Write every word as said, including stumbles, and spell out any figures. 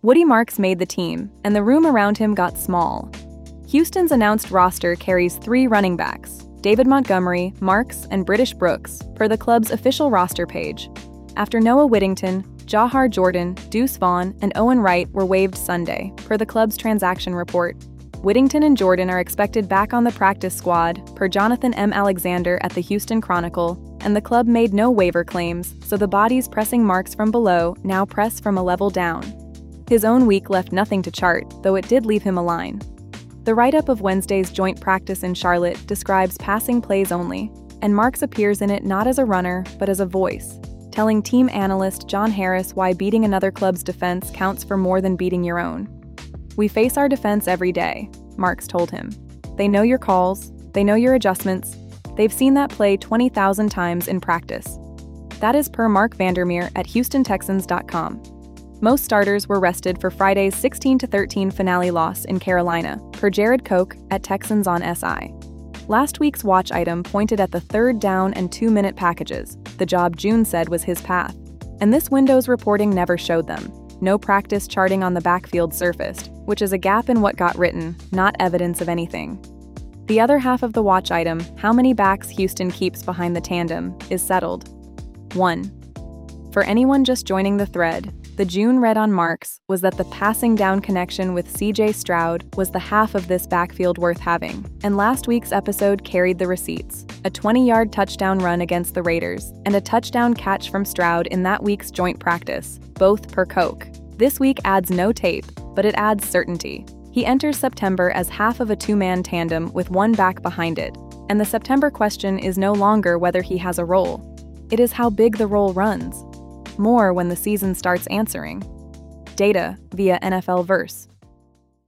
Woody Marks made the team, and the room around him got small. Houston's announced roster carries three running backs, David Montgomery, Marks, and British Brooks, per the club's official roster page. After Noah Whittington, Jahar Jordan, Deuce Vaughn, and Owen Wright were waived Sunday, per the club's transaction report. Whittington and Jordan are expected back on the practice squad, per Jonathan M. Alexander at the Houston Chronicle, and the club made no waiver claims, so the bodies pressing Marks from below now press from a level down. His own week left nothing to chart, though it did leave him a line. The write-up of Wednesday's joint practice in Charlotte describes passing plays only, and Marks appears in it not as a runner, but as a voice, telling team analyst John Harris why beating another club's defense counts for more than beating your own. "We face our defense every day," Marks told him. "They know your calls, they know your adjustments, they've seen that play twenty thousand times in practice." That is per Mark Vandermeer at Houston Texans dot com. Most starters were rested for Friday's sixteen to thirteen finale loss in Carolina, per Jared Koch at Texans on S I. Last week's watch item pointed at the third down and two-minute packages, the job June said was his path. And this window's reporting never showed them. No practice charting on the backfield surfaced, which is a gap in what got written, not evidence of anything. The other half of the watch item, how many backs Houston keeps behind the tandem, is settled. one. For anyone just joining the thread, the June read on Marks was that the passing down connection with C J Stroud was the half of this backfield worth having, and last week's episode carried the receipts, a twenty-yard touchdown run against the Raiders, and a touchdown catch from Stroud in that week's joint practice, both per Koch. This week adds no tape, but it adds certainty. He enters September as half of a two-man tandem with one back behind it, and the September question is no longer whether he has a role. It is how big the role runs. More when the season starts answering. Data via N F L Verse.